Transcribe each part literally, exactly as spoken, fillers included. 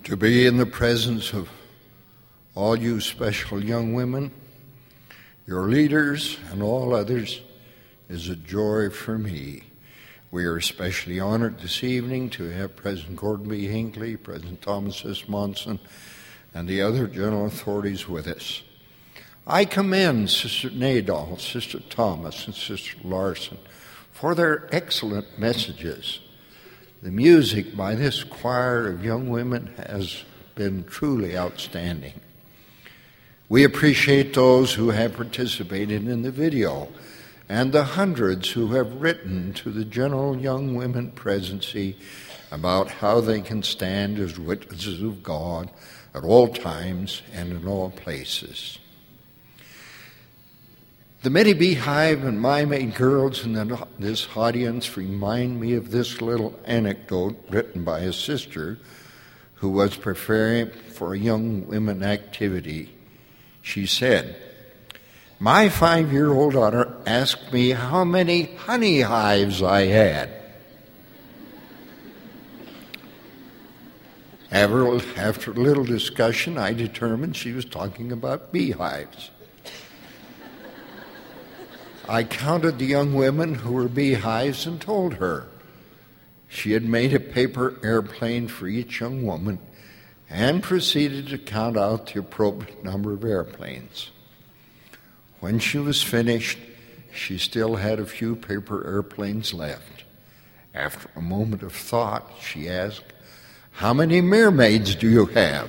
To be in the presence of all you special young women, your leaders, and all others is a joy for me. We are especially honored this evening to have President Gordon B. Hinckley, President Thomas S. Monson, and the other general authorities with us. I commend Sister Nadal, Sister Thomas, and Sister Larson for their excellent messages. The music by this choir of young women has been truly outstanding. We appreciate those who have participated in the video and the hundreds who have written to the General Young Women Presidency about how they can stand as witnesses of God at all times and in all places. The many Beehive and My Maid girls in the, this audience remind me of this little anecdote written by a sister who was preparing for a young women activity. She said, "My five-year-old daughter asked me how many honey hives I had. After, after a little discussion, I determined she was talking about beehives. I counted the young women who were beehives and told her. She had made a paper airplane for each young woman and proceeded to count out the appropriate number of airplanes. When she was finished, she still had a few paper airplanes left. After a moment of thought, she asked, 'How many mermaids do you have?'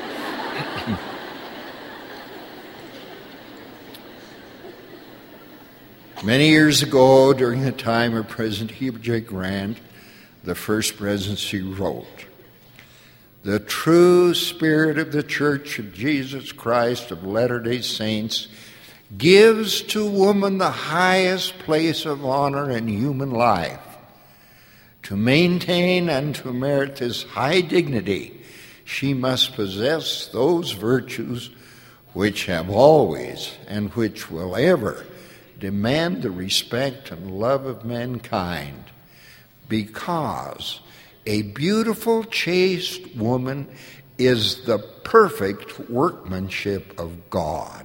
Many years ago, during the time of President Heber J. Grant, the First Presidency wrote, 'The true spirit of the Church of Jesus Christ of Latter-day Saints gives to woman the highest place of honor in human life. To maintain and to merit this high dignity, she must possess those virtues which have always and which will ever demand the respect and love of mankind, because a beautiful, chaste woman is the perfect workmanship of God.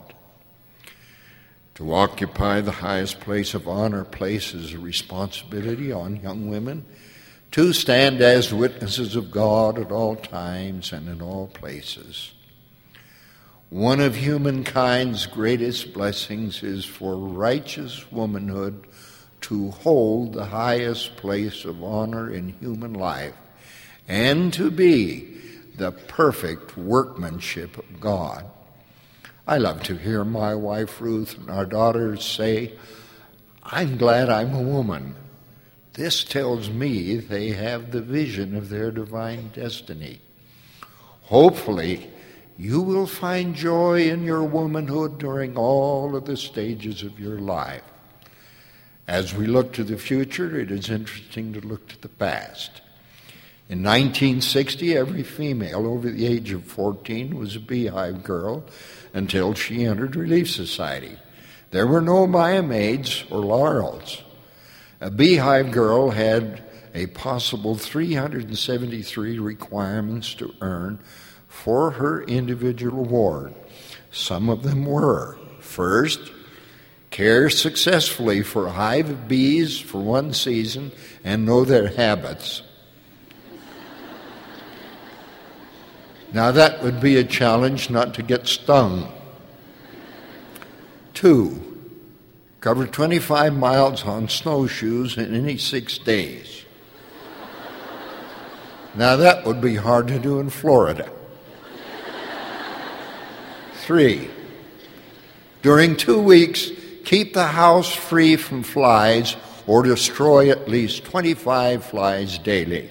To occupy the highest place of honor places a responsibility on young women to stand as witnesses of God at all times and in all places. One of humankind's greatest blessings is for righteous womanhood to hold the highest place of honor in human life and to be the perfect workmanship of God. I love to hear my wife Ruth and our daughters say, 'I'm glad I'm a woman.' This tells me they have the vision of their divine destiny. Hopefully, you will find joy in your womanhood during all of the stages of your life. As we look to the future, it is interesting to look to the past. In nineteen sixty, every female over the age of fourteen was a Beehive girl until she entered Relief Society. There were no Maya maids or laurels. A Beehive girl had a possible three hundred seventy-three requirements to earn for her individual award. Some of them were, first, care successfully for a hive of bees for one season and know their habits. Now that would be a challenge not to get stung. Two, cover twenty-five miles on snowshoes in any six days. Now that would be hard to do in Florida. Three, during two weeks, keep the house free from flies or destroy at least twenty-five flies daily.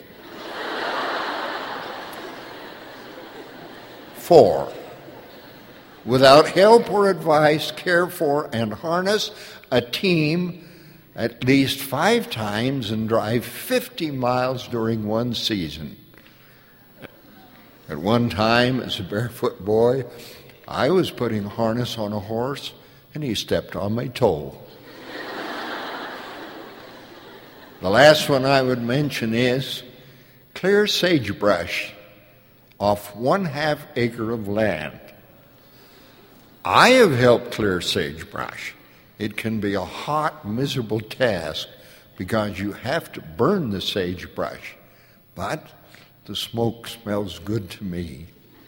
Four, without help or advice, care for and harness a team at least five times and drive fifty miles during one season. At one time, as a barefoot boy, I was putting harness on a horse, and he stepped on my toe. The last one I would mention is clear sagebrush off one half acre of land. I have helped clear sagebrush. It can be a hot, miserable task because you have to burn the sagebrush, but the smoke smells good to me.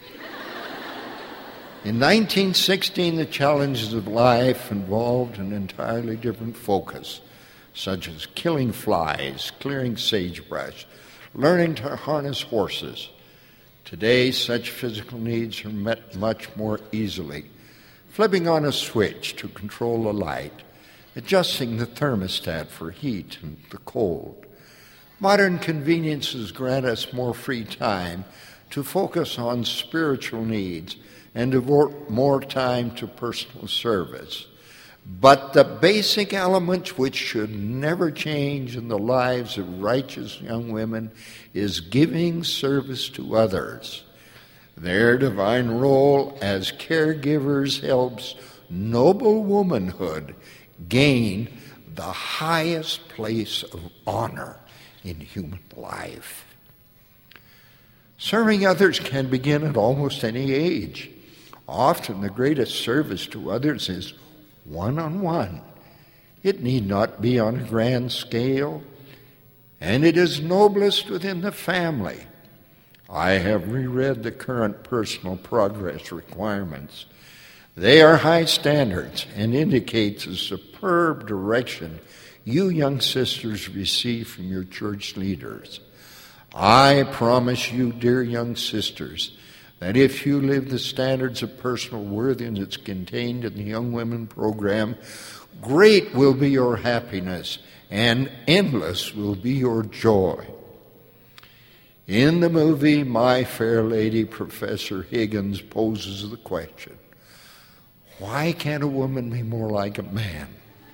In nineteen sixteen, the challenges of life involved an entirely different focus, such as killing flies, clearing sagebrush, learning to harness horses. Today, such physical needs are met much more easily. Flipping on a switch to control a light, adjusting the thermostat for heat and the cold. Modern conveniences grant us more free time to focus on spiritual needs and devote more time to personal service. But the basic elements which should never change in the lives of righteous young women is giving service to others. Their divine role as caregivers helps noble womanhood gain the highest place of honor in human life. Serving others can begin at almost any age. Often the greatest service to others is one-on-one. It need not be on a grand scale, and it is noblest within the family. I have reread the current personal progress requirements. They are high standards and indicate the superb direction you young sisters receive from your church leaders. I promise you, dear young sisters, that if you live the standards of personal worthiness contained in the Young Women program, great will be your happiness and endless will be your joy. In the movie My Fair Lady, Professor Higgins poses the question, why can't a woman be more like a man?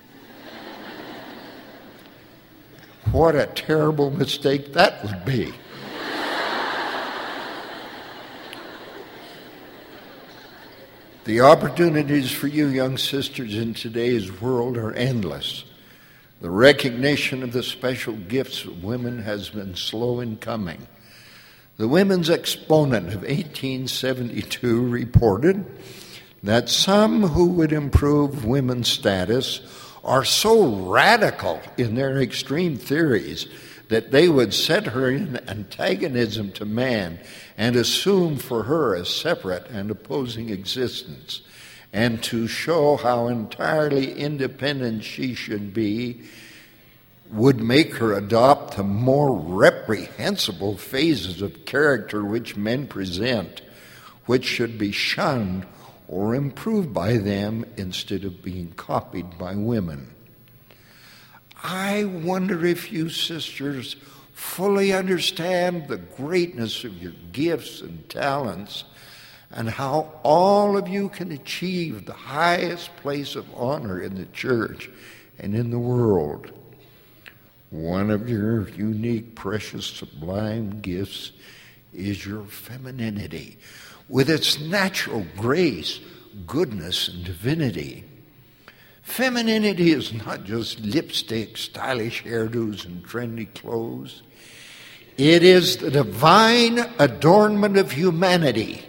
What a terrible mistake that would be. The opportunities for you young sisters in today's world are endless. The recognition of the special gifts of women has been slow in coming. The Women's Exponent of eighteen seventy-two reported that some who would improve women's status are so radical in their extreme theories that they would set her in antagonism to man and assume for her a separate and opposing existence, and to show how entirely independent she should be would make her adopt the more reprehensible phases of character which men present, which should be shunned or improved by them instead of being copied by women. I wonder if you sisters fully understand the greatness of your gifts and talents and how all of you can achieve the highest place of honor in the church and in the world. One of your unique, precious, sublime gifts is your femininity, with its natural grace, goodness, and divinity. Femininity is not just lipstick, stylish hairdos, and trendy clothes. It is the divine adornment of humanity.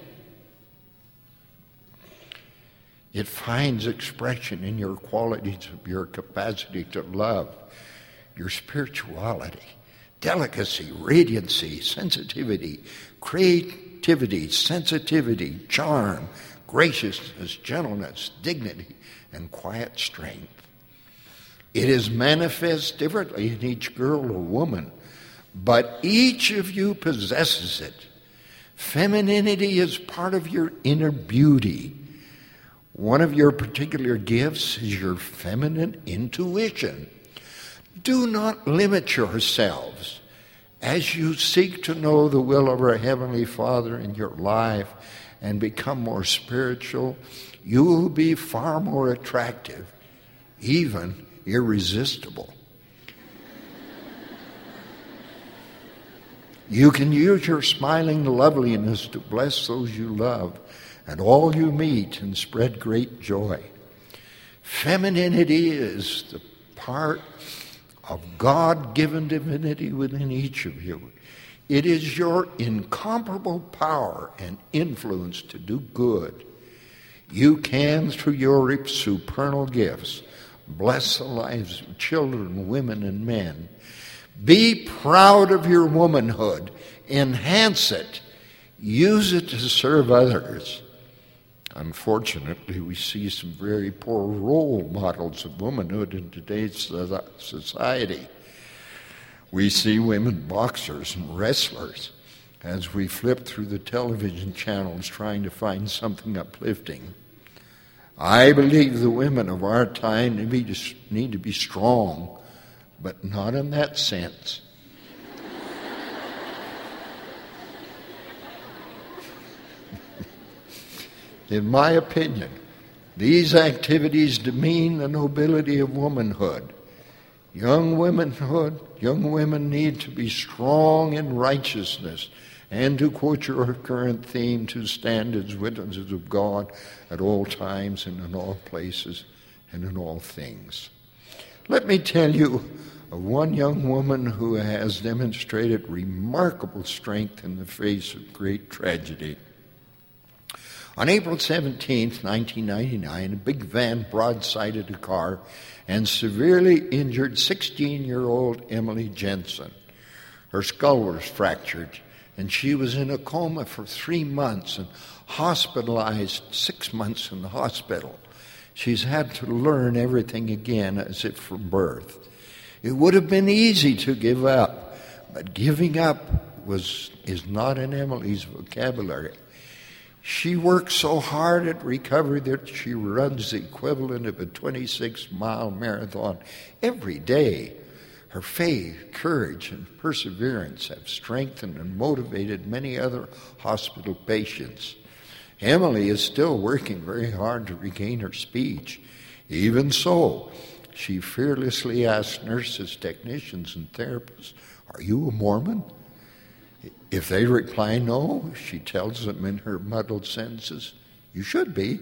It finds expression in your qualities of your capacity to love, your spirituality, delicacy, radiancy, sensitivity, creativity, sensitivity, charm, graciousness, gentleness, dignity, and quiet strength. It is manifest differently in each girl or woman, but each of you possesses it. Femininity is part of your inner beauty. One of your particular gifts is your feminine intuition. Do not limit yourselves. As you seek to know the will of our Heavenly Father in your life and become more spiritual, you will be far more attractive, even irresistible. You can use your smiling loveliness to bless those you love and all you meet and spread great joy. Femininity is the part of God-given divinity within each of you. It is your incomparable power and influence to do good. You can, through your supernal gifts, bless the lives of children, women, and men. Be proud of your womanhood. Enhance it. Use it to serve others. Unfortunately, we see some very poor role models of womanhood in today's society. We see women boxers and wrestlers as we flip through the television channels trying to find something uplifting. I believe the women of our time need to be strong, but not in that sense. In my opinion, these activities demean the nobility of womanhood. Young womanhood, young women need to be strong in righteousness, and to quote your current theme, to stand as witnesses of God at all times and in all places and in all things. Let me tell you of one young woman who has demonstrated remarkable strength in the face of great tragedy. On April seventeenth, nineteen ninety-nine, a big van broadsided a car and severely injured sixteen-year-old Emily Jensen. Her skull was fractured, and she was in a coma for three months and hospitalized six months in the hospital. She's had to learn everything again as if from birth. It would have been easy to give up, but giving up was is not in Emily's vocabulary. She works so hard at recovery that she runs the equivalent of a twenty-six mile marathon every day. Her faith, courage, and perseverance have strengthened and motivated many other hospital patients. Emily is still working very hard to regain her speech. Even so, she fearlessly asks nurses, technicians, and therapists, "Are you a Mormon?" If they reply no, she tells them in her muddled sentences, "You should be."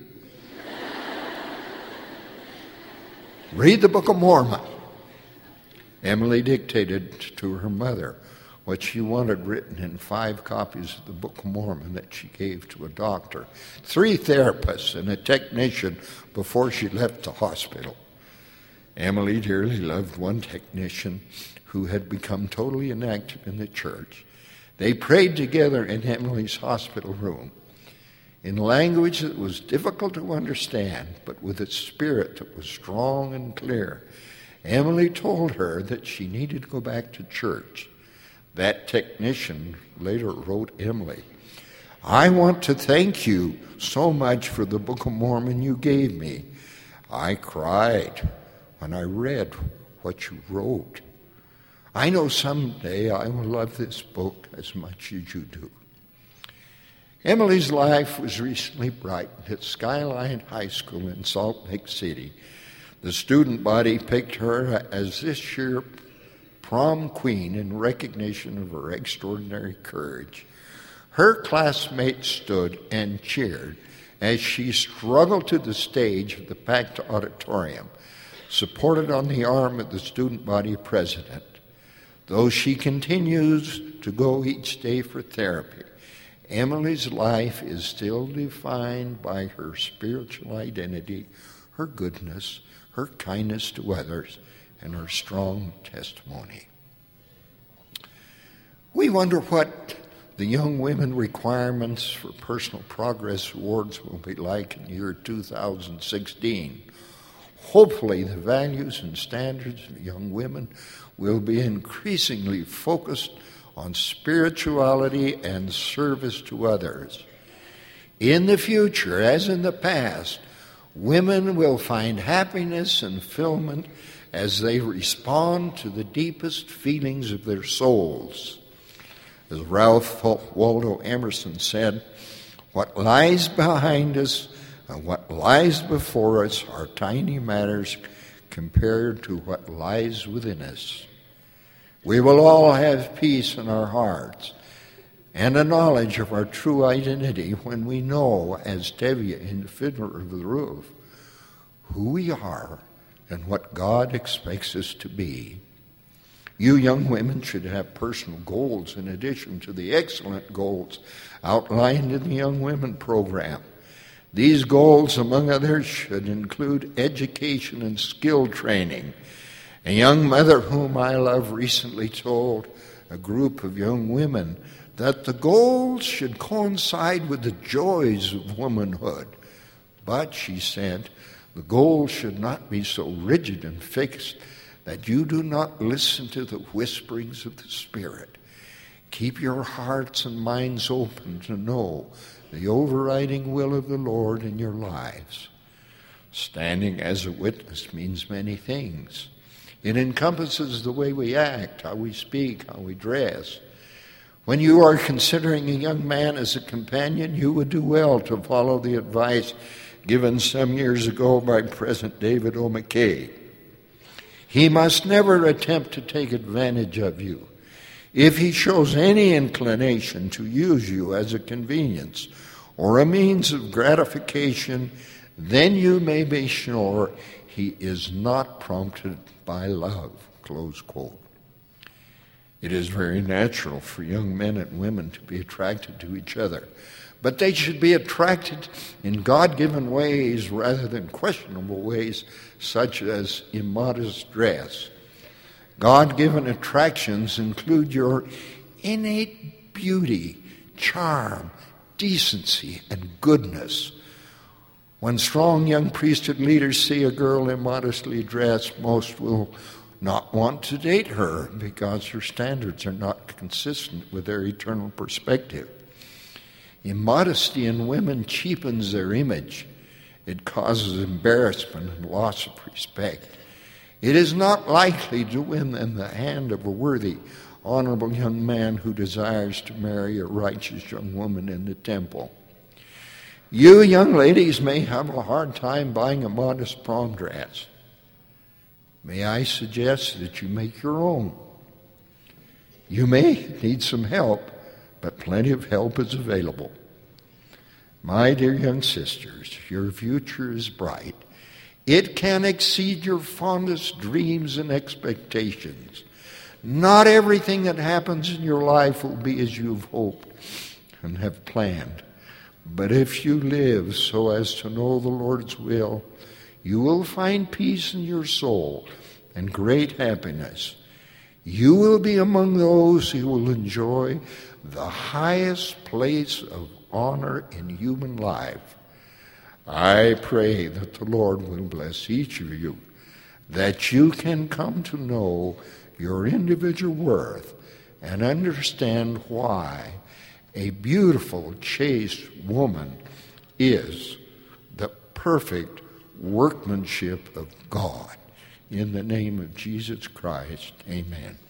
Read the Book of Mormon. Emily dictated to her mother what she wanted written in five copies of the Book of Mormon that she gave to a doctor, three therapists, and a technician before she left the hospital. Emily dearly loved one technician who had become totally inactive in the church. They prayed together in Emily's hospital room in language that was difficult to understand, but with a spirit that was strong and clear. Emily told her that she needed to go back to church. That technician later wrote Emily, "I want to thank you so much for the Book of Mormon you gave me. I cried when I read what you wrote. I know someday I will love this book as much as you do." Emily's life was recently brightened at Skyline High School in Salt Lake City. The student body picked her as this year's prom queen in recognition of her extraordinary courage. Her classmates stood and cheered as she struggled to the stage of the packed auditorium, supported on the arm of the student body president. Though she continues to go each day for therapy, Emily's life is still defined by her spiritual identity, her goodness, her kindness to others, and her strong testimony. We wonder what the young women requirements for Personal Progress Awards will be like in the year two thousand sixteen. Hopefully, the values and standards of young women will be increasingly focused on spirituality and service to others. In the future, as in the past, women will find happiness and fulfillment as they respond to the deepest feelings of their souls. As Ralph Waldo Emerson said, "What lies behind us and what lies before us are tiny matters compared to what lies within us." We will all have peace in our hearts and a knowledge of our true identity when we know, as Tevye in the Fiddler of the Roof, who we are and what God expects us to be. You young women should have personal goals in addition to the excellent goals outlined in the Young Women program. These goals, among others, should include education and skill training. A young mother whom I love recently told a group of young women that the goals should coincide with the joys of womanhood. But, she said, the goals should not be so rigid and fixed that you do not listen to the whisperings of the Spirit. Keep your hearts and minds open to know the overriding will of the Lord in your lives. Standing as a witness means many things. It encompasses the way we act, how we speak, how we dress. When you are considering a young man as a companion, you would do well to follow the advice given some years ago by President David O. McKay. He must never attempt to take advantage of you. If he shows any inclination to use you as a convenience or a means of gratification, then you may be sure he is not prompted by love. Close quote. It is very natural for young men and women to be attracted to each other, but they should be attracted in God-given ways rather than questionable ways, such as immodest dress. God-given attractions include your innate beauty, charm, decency, and goodness. When strong young priesthood leaders see a girl immodestly dressed, most will not want to date her because her standards are not consistent with their eternal perspective. Immodesty in women cheapens their image. It causes embarrassment and loss of respect. It is not likely to win them the hand of a worthy, honorable young man who desires to marry a righteous young woman in the temple. You young ladies may have a hard time buying a modest prom dress. May I suggest that you make your own? You may need some help, but plenty of help is available. My dear young sisters, your future is bright. It can exceed your fondest dreams and expectations. Not everything that happens in your life will be as you've hoped and have planned. But if you live so as to know the Lord's will, you will find peace in your soul and great happiness. You will be among those who will enjoy the highest place of honor in human life. I pray that the Lord will bless each of you, that you can come to know your individual worth and understand why a beautiful, chaste woman is the perfect workmanship of God. In the name of Jesus Christ, amen.